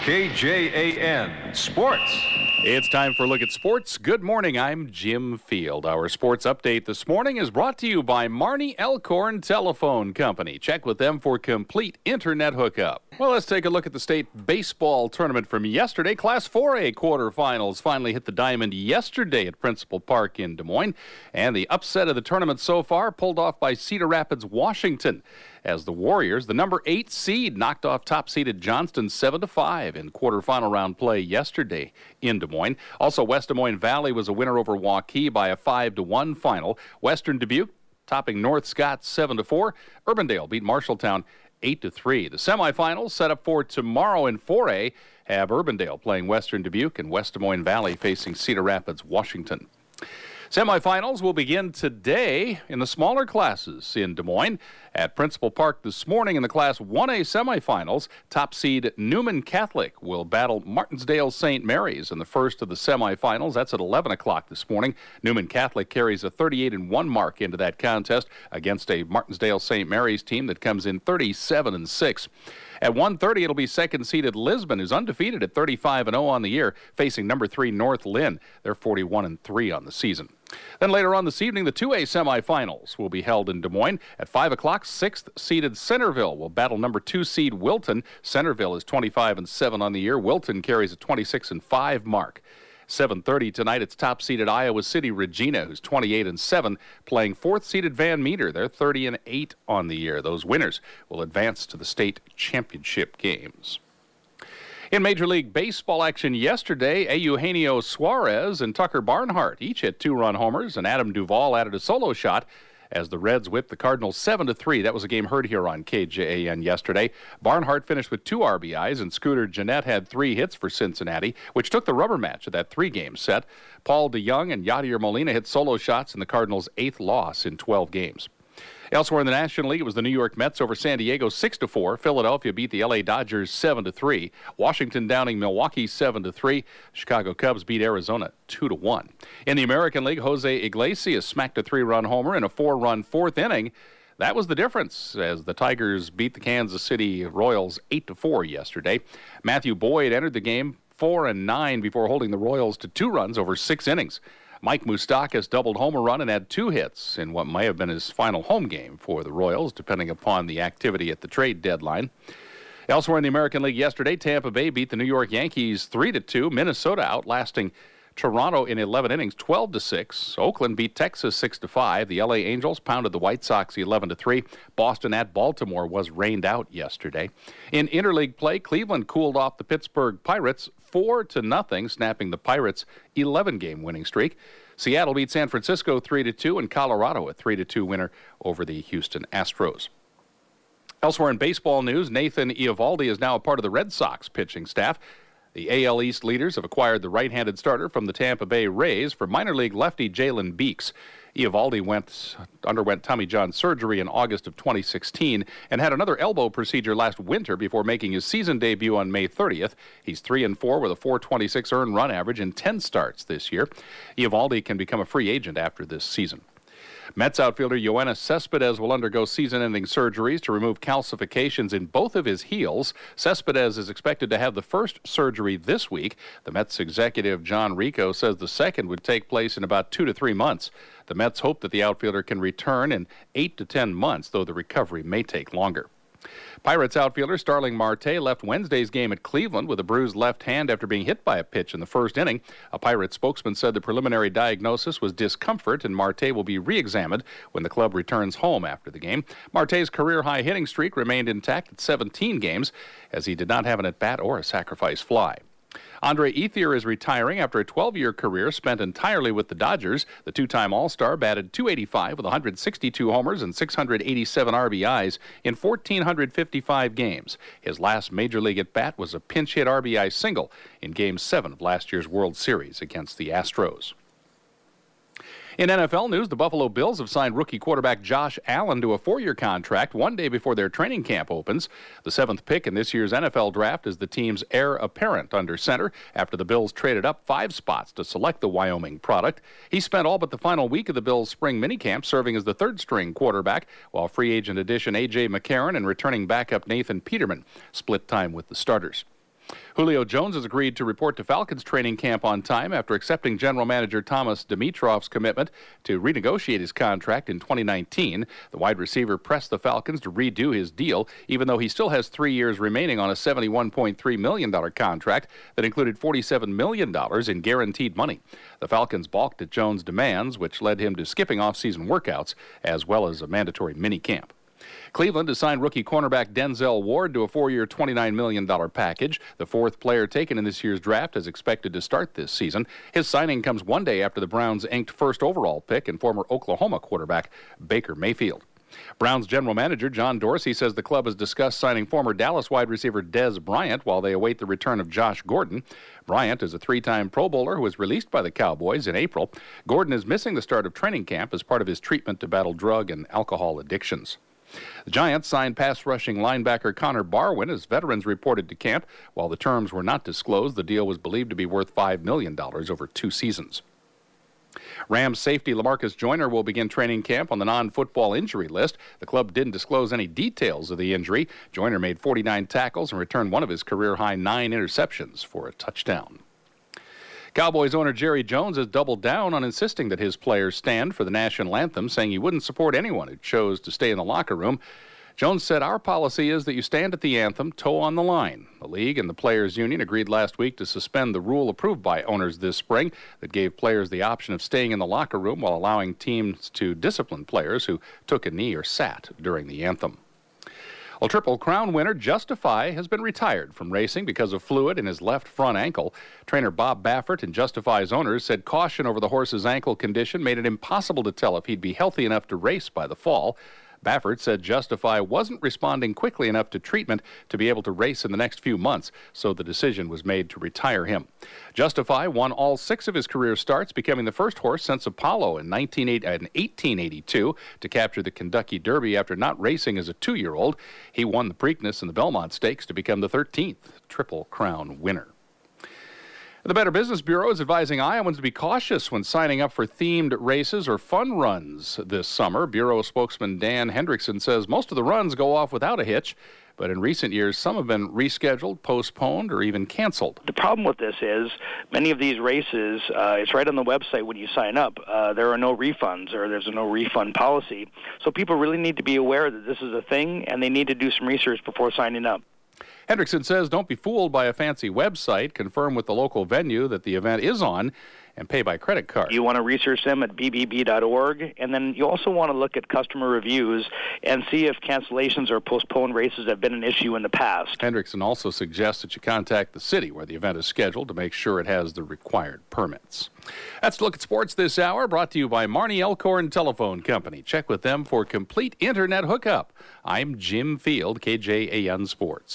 KJAN Sports. It's time for a look at sports. Good morning, I'm Jim Field. Our sports update this morning is brought to you by Marnie Elkhorn Telephone Company. Check with them for complete internet hookup. Well, let's take a look at the state baseball tournament from yesterday. Class 4A quarterfinals finally hit the diamond yesterday at Principal Park in Des Moines. And the upset of the tournament so far pulled off by Cedar Rapids, Washington, as the Warriors, the number 8 seed, knocked off top-seeded Johnston 7-5 in quarterfinal round play yesterday in Des Moines. Also, West Des Moines Valley was a winner over Waukee by a 5-1 final. Western Dubuque topping North Scott 7-4. Urbandale beat Marshalltown 8-3. The semifinals set up for tomorrow in 4A have Urbandale playing Western Dubuque and West Des Moines Valley facing Cedar Rapids, Washington. Semifinals will begin today in the smaller classes in Des Moines. At Principal Park this morning in the Class 1A semifinals, top seed Newman Catholic will battle Martinsdale St. Mary's in the first of the semifinals. That's at 11 o'clock this morning. Newman Catholic carries a 38-1 mark into that contest against a Martinsdale St. Mary's team that comes in 37-6. At 1:30, it'll be second-seeded Lisbon, who's undefeated at 35-0 on the year, facing number 3 North Lynn. They're 41-3 on the season. Then later on this evening, the 2A semifinals will be held in Des Moines. At 5 o'clock, 6th-seeded Centerville will battle number 2 seed Wilton. Centerville is 25-7 on the year. Wilton carries a 26-5 mark. 7:30 tonight, it's top-seeded Iowa City Regina, who's 28-7, playing 4th-seeded Van Meter. They're 30-8 on the year. Those winners will advance to the state championship games. In Major League Baseball action yesterday, Eugenio Suarez and Tucker Barnhart each hit 2-run homers, and Adam Duvall added a solo shot as the Reds whipped the Cardinals 7-3. That was a game heard here on KJAN yesterday. Barnhart finished with 2 RBIs, and Scooter Gennett had 3 hits for Cincinnati, which took the rubber match of that 3-game set. Paul DeYoung and Yadier Molina hit solo shots in the Cardinals' 8th loss in 12 games. Elsewhere in the National League, it was the New York Mets over San Diego 6-4. Philadelphia beat the LA Dodgers 7-3. Washington downing Milwaukee 7-3. Chicago Cubs beat Arizona 2-1. In the American League, Jose Iglesias smacked a 3-run homer in a 4-run 4th inning. That was the difference as the Tigers beat the Kansas City Royals 8-4 yesterday. Matthew Boyd entered the game 4-9 before holding the Royals to 2 runs over 6 innings. Mike Moustakas doubled home a run and had 2 hits in what may have been his final home game for the Royals, depending upon the activity at the trade deadline. Elsewhere in the American League yesterday, Tampa Bay beat the New York Yankees 3-2. Minnesota outlasting Toronto in 11 innings 12-6. Oakland beat Texas 6-5. The LA Angels pounded the White Sox 11-3. Boston at Baltimore was rained out yesterday. In interleague play, Cleveland cooled off the Pittsburgh Pirates 4-0, snapping the Pirates' 11-game winning streak. Seattle beat San Francisco 3-2, and Colorado a 3-2 winner over the Houston Astros. Elsewhere in baseball news, Nathan Eovaldi is now a part of the Red Sox pitching staff. The AL East leaders have acquired the right-handed starter from the Tampa Bay Rays for minor league lefty Jalen Beeks. Eovaldi underwent Tommy John surgery in August of 2016 and had another elbow procedure last winter before making his season debut on May 30th. He's 3-4 with a .426 earned run average in 10 starts this year. Eovaldi can become a free agent after this season. Mets outfielder Yoenis Cespedes will undergo season-ending surgeries to remove calcifications in both of his heels. Cespedes is expected to have the first surgery this week. The Mets executive John Rico says the second would take place in about 2 to 3 months. The Mets hope that the outfielder can return in 8 to 10 months, though the recovery may take longer. Pirates outfielder Starling Marte left Wednesday's game at Cleveland with a bruised left hand after being hit by a pitch in the first inning. A Pirates spokesman said the preliminary diagnosis was discomfort, and Marte will be re-examined when the club returns home after the game. Marte's career-high hitting streak remained intact at 17 games, as he did not have an at-bat or a sacrifice fly. Andre Ethier is retiring after a 12-year career spent entirely with the Dodgers. The two-time All-Star batted .285 with 162 homers and 687 RBIs in 1,455 games. His last Major League at-bat was a pinch-hit RBI single in Game 7 of last year's World Series against the Astros. In NFL news, the Buffalo Bills have signed rookie quarterback Josh Allen to a 4-year contract 1 day before their training camp opens. The 7th pick in this year's NFL draft is the team's heir apparent under center after the Bills traded up 5 spots to select the Wyoming product. He spent all but the final week of the Bills' spring minicamp serving as the third-string quarterback, while free agent addition A.J. McCarron and returning backup Nathan Peterman split time with the starters. Julio Jones has agreed to report to Falcons training camp on time after accepting general manager Thomas Dimitrov's commitment to renegotiate his contract in 2019. The wide receiver pressed the Falcons to redo his deal, even though he still has 3 years remaining on a $71.3 million contract that included $47 million in guaranteed money. The Falcons balked at Jones' demands, which led him to skipping off-season workouts as well as a mandatory minicamp. Cleveland assigned rookie cornerback Denzel Ward to a 4-year, $29 million package. The fourth player taken in this year's draft is expected to start this season. His signing comes one day after the Browns inked first overall pick and former Oklahoma quarterback Baker Mayfield. Browns general manager John Dorsey says the club has discussed signing former Dallas wide receiver Dez Bryant while they await the return of Josh Gordon. Bryant is a 3-time Pro Bowler who was released by the Cowboys in April. Gordon is missing the start of training camp as part of his treatment to battle drug and alcohol addictions. The Giants signed pass-rushing linebacker Connor Barwin as veterans reported to camp. While the terms were not disclosed, the deal was believed to be worth $5 million over 2 seasons. Rams safety LaMarcus Joyner will begin training camp on the non-football injury list. The club didn't disclose any details of the injury. Joyner made 49 tackles and returned one of his career-high 9 interceptions for a touchdown. Cowboys owner Jerry Jones has doubled down on insisting that his players stand for the national anthem, saying he wouldn't support anyone who chose to stay in the locker room. Jones said, "Our policy is that you stand at the anthem, toe on the line." The league and the players' union agreed last week to suspend the rule approved by owners this spring that gave players the option of staying in the locker room while allowing teams to discipline players who took a knee or sat during the anthem. Well, Triple Crown winner Justify has been retired from racing because of fluid in his left front ankle. Trainer Bob Baffert and Justify's owners said caution over the horse's ankle condition made it impossible to tell if he'd be healthy enough to race by the fall. Baffert said Justify wasn't responding quickly enough to treatment to be able to race in the next few months, so the decision was made to retire him. Justify won all 6 of his career starts, becoming the first horse since Apollo in 1882 to capture the Kentucky Derby after not racing as a 2-year-old. He won the Preakness and the Belmont Stakes to become the 13th Triple Crown winner. The Better Business Bureau is advising Iowans to be cautious when signing up for themed races or fun runs this summer. Bureau spokesman Dan Hendrickson says most of the runs go off without a hitch, but in recent years, some have been rescheduled, postponed, or even canceled. The problem with this is many of these races, it's right on the website when you sign up. There are no refunds or there's no refund policy. So people really need to be aware that this is a thing, and they need to do some research before signing up. Hendrickson says don't be fooled by a fancy website. Confirm with the local venue that the event is on and pay by credit card. You want to research them at bbb.org, and then you also want to look at customer reviews and see if cancellations or postponed races have been an issue in the past. Hendrickson also suggests that you contact the city where the event is scheduled to make sure it has the required permits. That's a look at sports this hour, brought to you by Marnie Elkhorn Telephone Company. Check with them for complete internet hookup. I'm Jim Field, KJAN Sports.